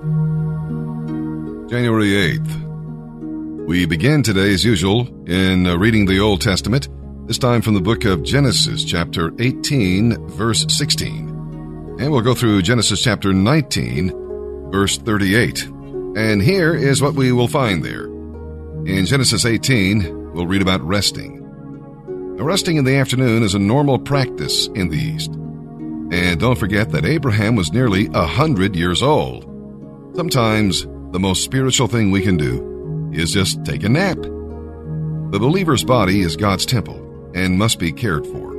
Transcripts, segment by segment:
January 8th. We begin today, as usual, in reading the Old Testament, this time from the book of Genesis, chapter 18, verse 16. And we'll go through Genesis chapter 19, verse 38. And here is what we will find there. In Genesis 18, we'll read about resting. Now, resting in the afternoon is a normal practice in the East. And don't forget that Abraham was nearly 100 years old. Sometimes the most spiritual thing we can do is just take a nap. The believer's body is God's temple and must be cared for.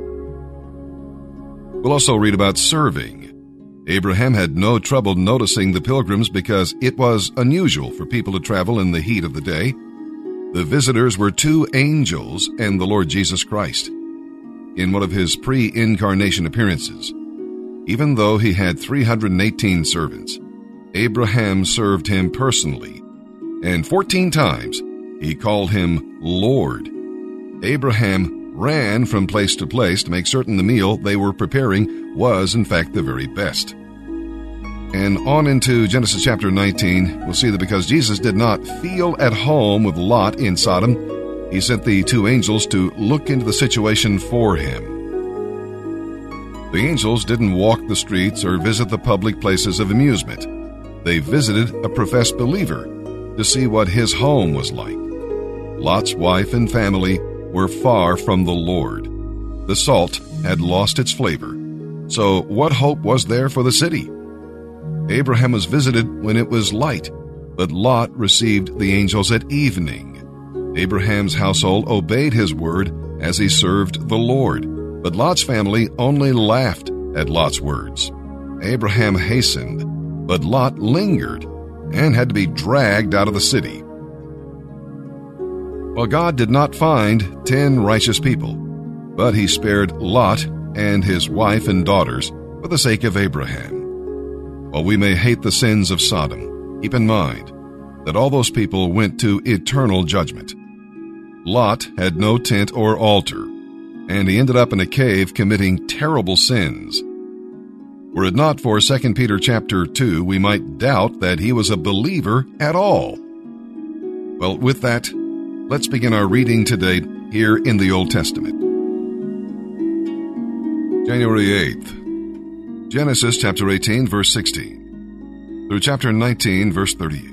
We'll also read about serving. Abraham had no trouble noticing the pilgrims because it was unusual for people to travel in the heat of the day. The visitors were two angels and the Lord Jesus Christ. In one of his pre-incarnation appearances, even though he had 318 servants, Abraham served him personally, and 14 times he called him Lord. Abraham ran from place to place to make certain the meal they were preparing was, in fact, the very best. And on into Genesis chapter 19, we'll see that because Jesus did not feel at home with Lot in Sodom, he sent the two angels to look into the situation for him. The angels didn't walk the streets or visit the public places of amusement. They visited a professed believer to see what his home was like. Lot's wife and family were far from the Lord. The salt had lost its flavor. So what hope was there for the city? Abraham was visited when it was light, but Lot received the angels at evening. Abraham's household obeyed his word as he served the Lord, but Lot's family only laughed at Lot's words. Abraham hastened, but Lot lingered and had to be dragged out of the city. Well, God did not find 10 righteous people, but he spared Lot and his wife and daughters for the sake of Abraham. While we may hate the sins of Sodom, keep in mind that all those people went to eternal judgment. Lot had no tent or altar, and he ended up in a cave committing terrible sins. Were it not for 2 Peter chapter 2, we might doubt that he was a believer at all. Well, with that, let's begin our reading today here in the Old Testament. January 8th. Genesis chapter 18, verse 16, through chapter 19, verse 38.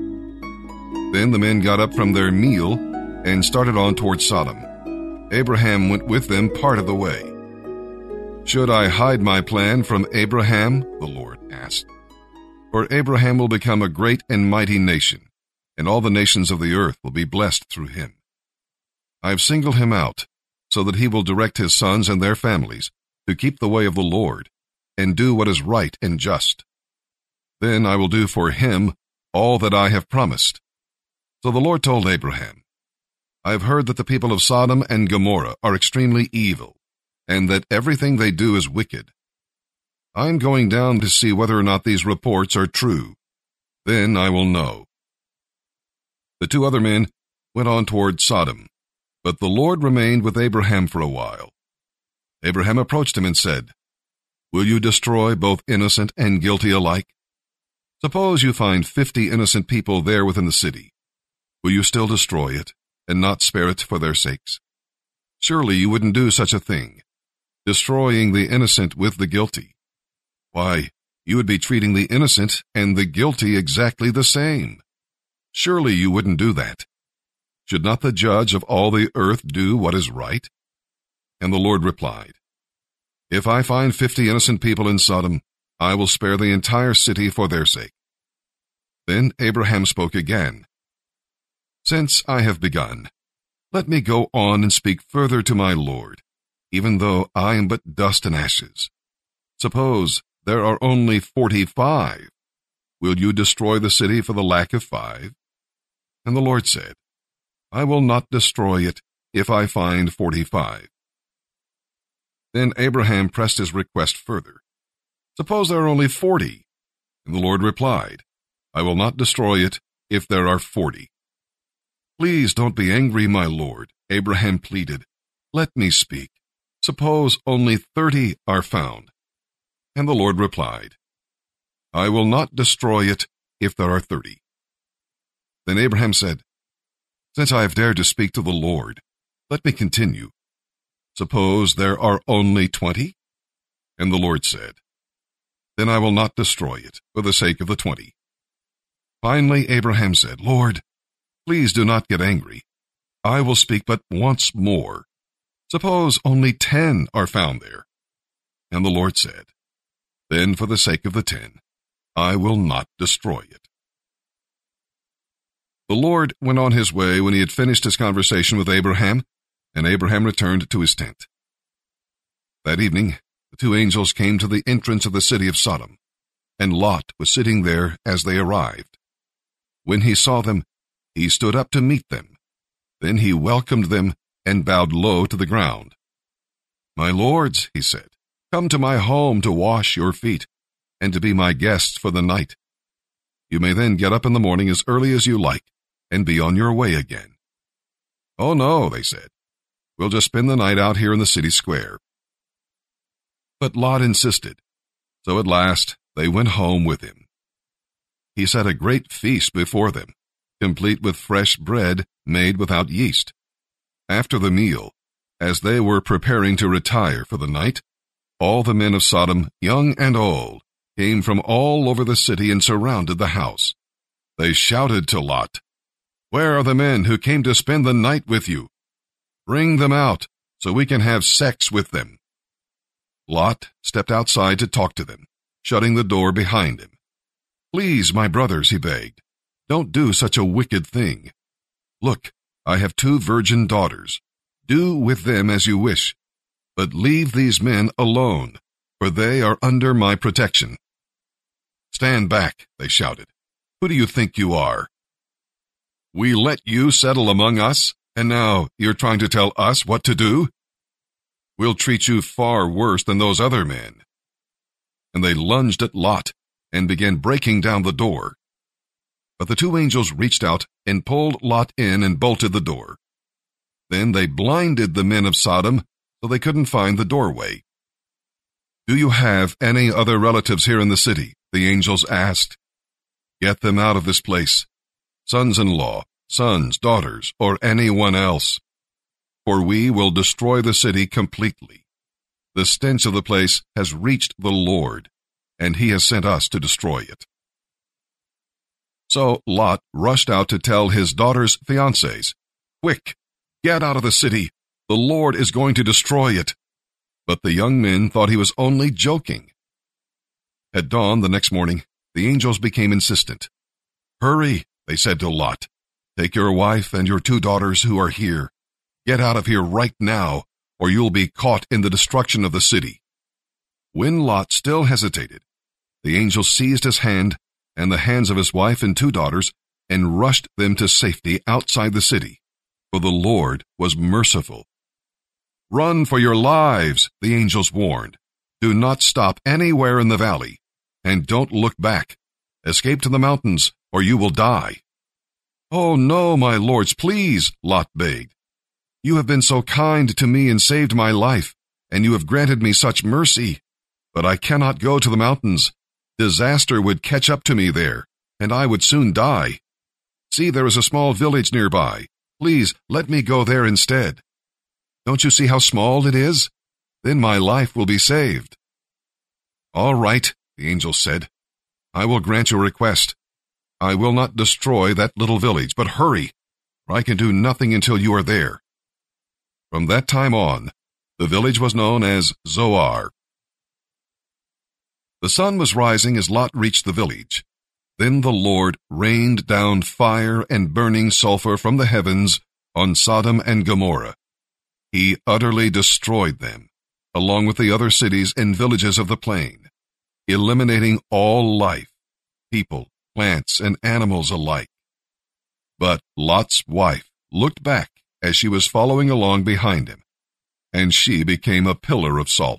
Then the men got up from their meal and started on toward Sodom. Abraham went with them part of the way. Should I hide my plan from Abraham? The Lord asked. For Abraham will become a great and mighty nation, and all the nations of the earth will be blessed through him. I have singled him out, so that he will direct his sons and their families to keep the way of the Lord, and do what is right and just. Then I will do for him all that I have promised. So the Lord told Abraham, I have heard that the people of Sodom and Gomorrah are extremely evil, and that everything they do is wicked. I am going down to see whether or not these reports are true. Then I will know. The two other men went on toward Sodom, but the Lord remained with Abraham for a while. Abraham approached him and said, Will you destroy both innocent and guilty alike? Suppose you find 50 innocent people there within the city. Will you still destroy it, and not spare it for their sakes? Surely you wouldn't do such a thing, destroying the innocent with the guilty. Why, you would be treating the innocent and the guilty exactly the same. Surely you wouldn't do that. Should not the judge of all the earth do what is right? And the Lord replied, If I find 50 innocent people in Sodom, I will spare the entire city for their sake. Then Abraham spoke again. Since I have begun, let me go on and speak further to my Lord, even though I am but dust and ashes. Suppose there are only 45. Will you destroy the city for the lack of 5? And the Lord said, I will not destroy it if I find 45. Then Abraham pressed his request further. Suppose there are only 40. And the Lord replied, I will not destroy it if there are 40. Please don't be angry, my Lord, Abraham pleaded. Let me speak. Suppose only 30 are found. And the Lord replied, I will not destroy it if there are 30. Then Abraham said, Since I have dared to speak to the Lord, let me continue. Suppose there are only 20? And the Lord said, Then I will not destroy it for the sake of the 20. Finally Abraham said, Lord, please do not get angry. I will speak but once more. Suppose only 10 are found there. And the Lord said, Then for the sake of the 10, I will not destroy it. The Lord went on his way when he had finished his conversation with Abraham, and Abraham returned to his tent. That evening, the two angels came to the entrance of the city of Sodom, and Lot was sitting there as they arrived. When he saw them, he stood up to meet them. Then he welcomed them and bowed low to the ground. My lords, he said, come to my home to wash your feet, and to be my guests for the night. You may then get up in the morning as early as you like, and be on your way again. Oh no, they said, we'll just spend the night out here in the city square. But Lot insisted, so at last they went home with him. He set a great feast before them, complete with fresh bread made without yeast. After the meal, as they were preparing to retire for the night, all the men of Sodom, young and old, came from all over the city and surrounded the house. They shouted to Lot, Where are the men who came to spend the night with you? Bring them out, so we can have sex with them. Lot stepped outside to talk to them, shutting the door behind him. Please, my brothers, he begged, don't do such a wicked thing. Look, I have 2 virgin daughters. Do with them as you wish, but leave these men alone, for they are under my protection. Stand back, they shouted. Who do you think you are? We let you settle among us, and now you're trying to tell us what to do? We'll treat you far worse than those other men. And they lunged at Lot and began breaking down the door. But the 2 angels reached out and pulled Lot in and bolted the door. Then they blinded the men of Sodom so they couldn't find the doorway. Do you have any other relatives here in the city? The angels asked. Get them out of this place, sons-in-law, sons, daughters, or anyone else. For we will destroy the city completely. The stench of the place has reached the Lord, and he has sent us to destroy it. So Lot rushed out to tell his daughter's fiancés, Quick, get out of the city. The Lord is going to destroy it. But the young men thought he was only joking. At dawn the next morning, the angels became insistent. Hurry, they said to Lot. Take your wife and your 2 daughters who are here. Get out of here right now, or you'll be caught in the destruction of the city. When Lot still hesitated, the angel seized his hand and the hands of his wife and 2 daughters and rushed them to safety outside the city, for the Lord was merciful. Run for your lives, the angels warned. Do not stop anywhere in the valley, and don't look back. Escape to the mountains, or you will die. Oh no, my lords, please, Lot begged. You have been so kind to me and saved my life, and you have granted me such mercy. But I cannot go to the mountains. Disaster would catch up to me there, and I would soon die. See, there is a small village nearby. Please, let me go there instead. Don't you see how small it is? Then my life will be saved. All right, the angel said. I will grant your request. I will not destroy that little village, but hurry, for I can do nothing until you are there. From that time on, the village was known as Zoar. The sun was rising as Lot reached the village. Then the Lord rained down fire and burning sulfur from the heavens on Sodom and Gomorrah. He utterly destroyed them, along with the other cities and villages of the plain, eliminating all life, people, plants, and animals alike. But Lot's wife looked back as she was following along behind him, and she became a pillar of salt.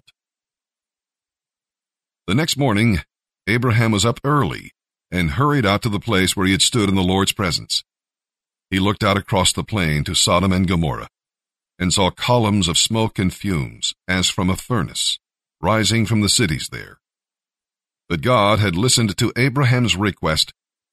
The next morning, Abraham was up early and hurried out to the place where he had stood in the Lord's presence. He looked out across the plain to Sodom and Gomorrah, and saw columns of smoke and fumes, as from a furnace, rising from the cities there. But God had listened to Abraham's request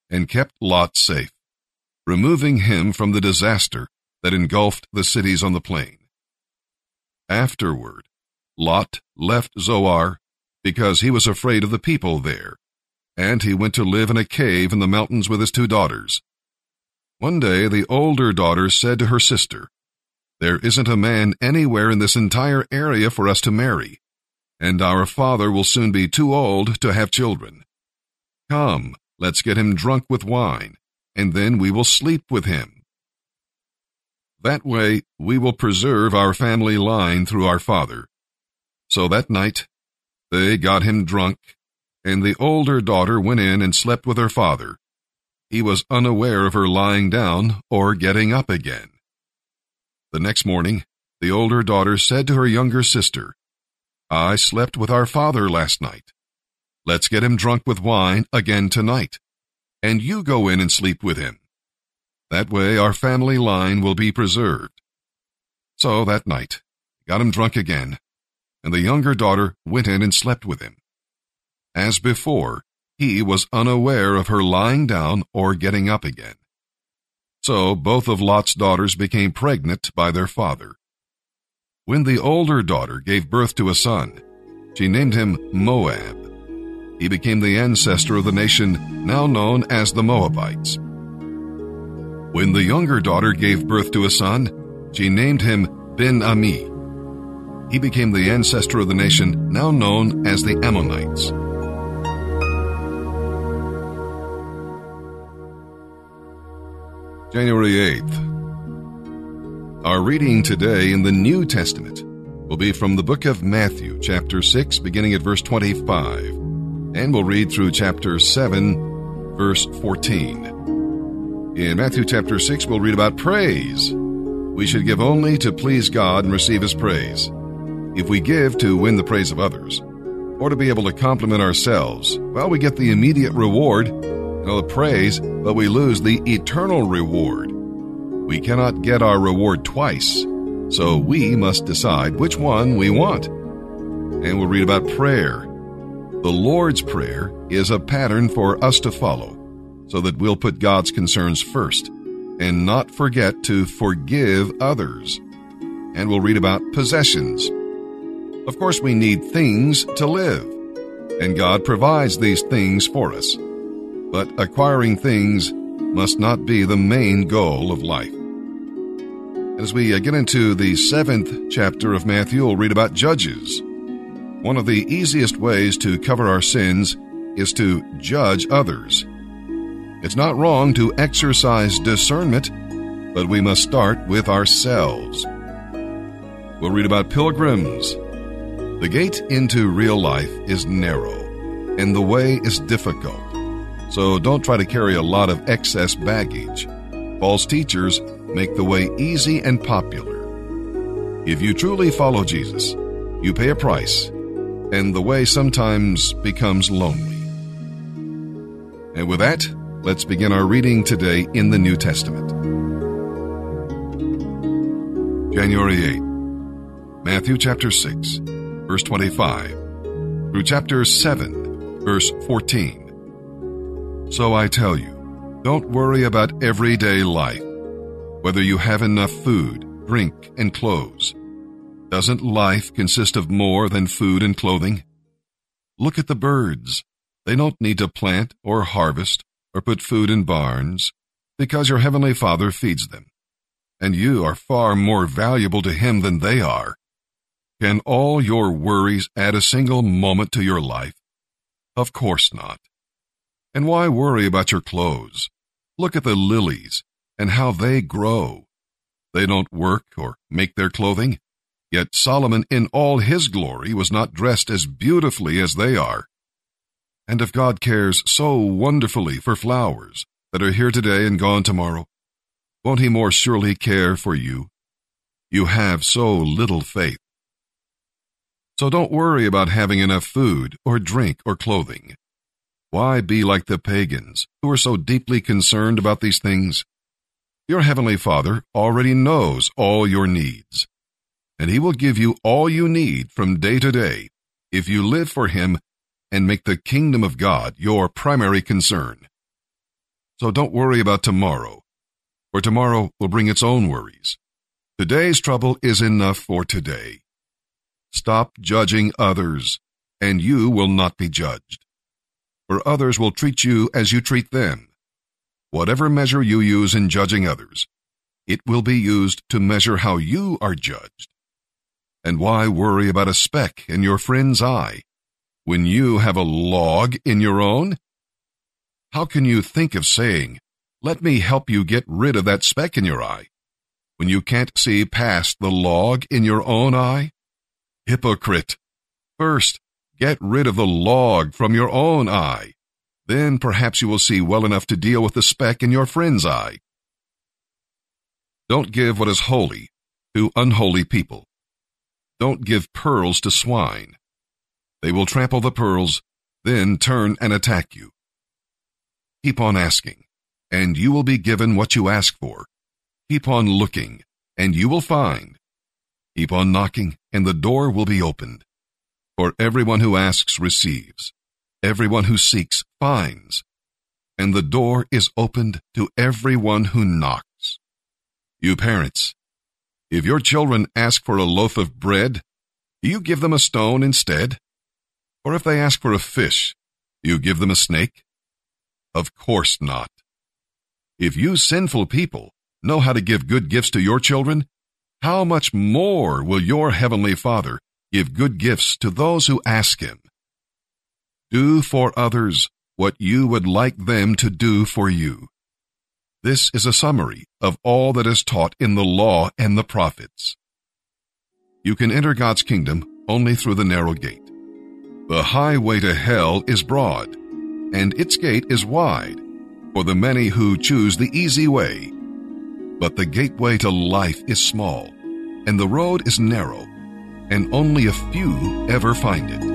and kept Lot safe, removing him from the disaster that engulfed the cities on the plain. Afterward, Lot left Zoar because he was afraid of the people there, and he went to live in a cave in the mountains with his 2 daughters. One day the older daughter said to her sister, "There isn't a man anywhere in this entire area for us to marry, and our father will soon be too old to have children. Come, let's get him drunk with wine, and then we will sleep with him. That way we will preserve our family line through our father." So that night they got him drunk, and the older daughter went in and slept with her father. He was unaware of her lying down or getting up again. The next morning, the older daughter said to her younger sister, "I slept with our father last night. Let's get him drunk with wine again tonight, and you go in and sleep with him. That way our family line will be preserved." So that night, got him drunk again, and the younger daughter went in and slept with him. As before, he was unaware of her lying down or getting up again. So both of Lot's daughters became pregnant by their father. When the older daughter gave birth to a son, she named him Moab. He became the ancestor of the nation now known as the Moabites. When the younger daughter gave birth to a son, she named him Ben-Ami. He became the ancestor of the nation now known as the Ammonites. January 8th. Our reading today in the New Testament will be from the book of Matthew, chapter 6, beginning at verse 25, and we'll read through chapter 7, verse 14. In Matthew chapter 6, we'll read about praise. We should give only to please God and receive His praise. If we give to win the praise of others, or to be able to compliment ourselves, well, we get the immediate reward, the praise, but we lose the eternal reward. We cannot get our reward twice, so we must decide which one we want. And we'll read about prayer. The Lord's Prayer is a pattern for us to follow, so that we'll put God's concerns first and not forget to forgive others. And we'll read about possessions. Of course, we need things to live, and God provides these things for us. But acquiring things must not be the main goal of life. As we get into the 7th chapter of Matthew, we'll read about judges. One of the easiest ways to cover our sins is to judge others. It's not wrong to exercise discernment, but we must start with ourselves. We'll read about pilgrims. The gate into real life is narrow, and the way is difficult. So don't try to carry a lot of excess baggage. False teachers make the way easy and popular. If you truly follow Jesus, you pay a price, and the way sometimes becomes lonely. And with that, let's begin our reading today in the New Testament. January 8th. Matthew chapter 6, verse 25, through chapter 7, verse 14. So I tell you, don't worry about everyday life, whether you have enough food, drink, and clothes. Doesn't life consist of more than food and clothing? Look at the birds. They don't need to plant or harvest or put food in barns, because your heavenly Father feeds them, and you are far more valuable to Him than they are. Can all your worries add a single moment to your life? Of course not. And why worry about your clothes? Look at the lilies and how they grow. They don't work or make their clothing, yet Solomon in all his glory was not dressed as beautifully as they are. And if God cares so wonderfully for flowers that are here today and gone tomorrow, won't He more surely care for you? You have so little faith. So don't worry about having enough food or drink or clothing. Why be like the pagans who are so deeply concerned about these things? Your heavenly Father already knows all your needs, and He will give you all you need from day to day if you live for Him and make the kingdom of God your primary concern. So don't worry about tomorrow, for tomorrow will bring its own worries. Today's trouble is enough for today. Stop judging others, and you will not be judged. For others will treat you as you treat them. Whatever measure you use in judging others, it will be used to measure how you are judged. And why worry about a speck in your friend's eye when you have a log in your own? How can you think of saying, "Let me help you get rid of that speck in your eye," when you can't see past the log in your own eye? Hypocrite! First, get rid of the log from your own eye. Then perhaps you will see well enough to deal with the speck in your friend's eye. Don't give what is holy to unholy people. Don't give pearls to swine. They will trample the pearls, then turn and attack you. Keep on asking, and you will be given what you ask for. Keep on looking, and you will find. Keep on knocking, and the door will be opened. For everyone who asks receives. Everyone who seeks finds. And the door is opened to everyone who knocks. You parents, if your children ask for a loaf of bread, do you give them a stone instead? Or if they ask for a fish, do you give them a snake? Of course not. If you sinful people know how to give good gifts to your children, how much more will your heavenly Father give good gifts to those who ask him? Do for others what you would like them to do for you. This is a summary of all that is taught in the law and the prophets. You can enter God's kingdom only through the narrow gate. The highway to hell is broad, and its gate is wide for the many who choose the easy way. But the gateway to life is small, and the road is narrow, and only a few ever find it.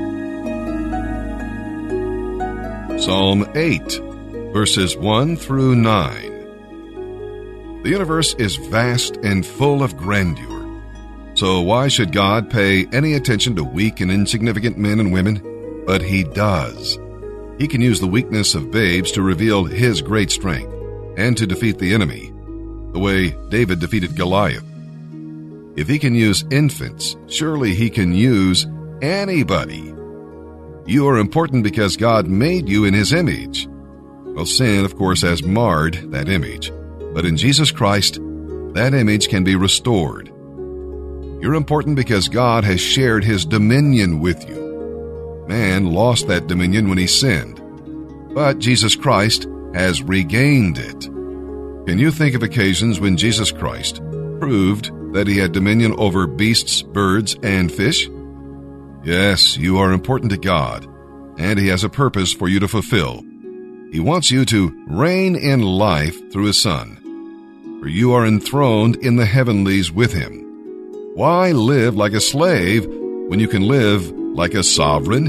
Psalm 8, verses 1 through 9. The universe is vast and full of grandeur. So why should God pay any attention to weak and insignificant men and women? But he does. He can use the weakness of babes to reveal his great strength and to defeat the enemy, the way David defeated Goliath. If he can use infants, surely he can use anybody. You are important because God made you in his image. Well, sin, of course, has marred that image. But in Jesus Christ, that image can be restored. You're important because God has shared his dominion with you. Man lost that dominion when he sinned, but Jesus Christ has regained it. Can you think of occasions when Jesus Christ proved that he had dominion over beasts, birds, and fish? Yes, you are important to God, and he has a purpose for you to fulfill. He wants you to reign in life through his Son, for you are enthroned in the heavenlies with him. Why live like a slave when you can live like a sovereign?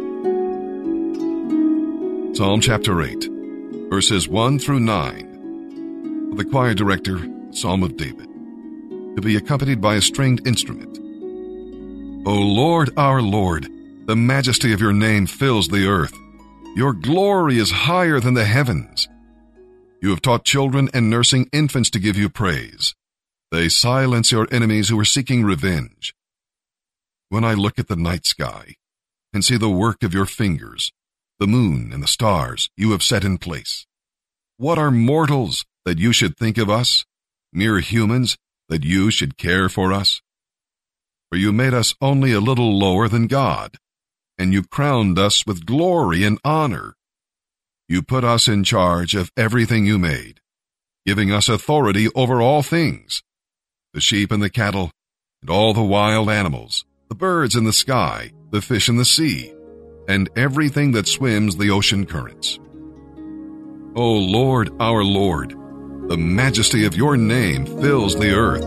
Psalm chapter 8, verses 1 through 9. For the choir director, Psalm of David, to be accompanied by a stringed instrument. O Lord, our Lord, the majesty of your name fills the earth. Your glory is higher than the heavens. You have taught children and nursing infants to give you praise. They silence your enemies who are seeking revenge. When I look at the night sky and see the work of your fingers, the moon and the stars you have set in place, what are mortals that you should think of us, mere humans that you should care for us? For you made us only a little lower than God, and you crowned us with glory and honor. You put us in charge of everything you made, giving us authority over all things, the sheep and the cattle, and all the wild animals, the birds in the sky, the fish in the sea, and everything that swims the ocean currents. O Lord, our Lord, the majesty of your name fills the earth.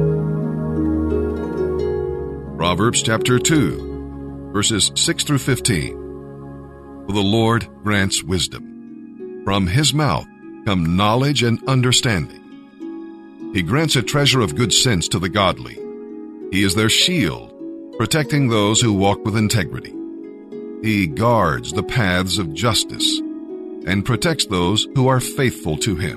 Proverbs chapter 2, verses 6 through 15. For the Lord grants wisdom. From his mouth come knowledge and understanding. He grants a treasure of good sense to the godly. He is their shield, protecting those who walk with integrity. He guards the paths of justice. and protects those who are faithful to him.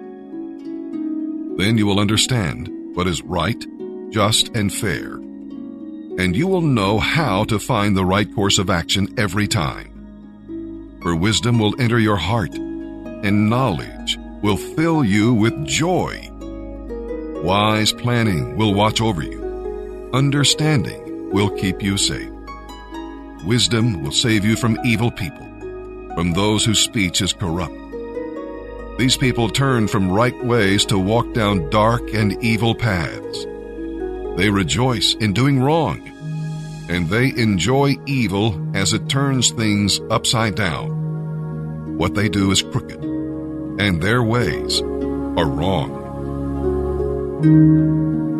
Then you will understand what is right, just, and fair, and you will know how to find the right course of action every time. For wisdom will enter your heart, and knowledge will fill you with joy. Wise planning will watch over you. Understanding will keep you safe. Wisdom will save you from evil people, from those whose speech is corrupt. These people turn from right ways to walk down dark and evil paths. They rejoice in doing wrong, and they enjoy evil as it turns things upside down. What they do is crooked, and their ways are wrong.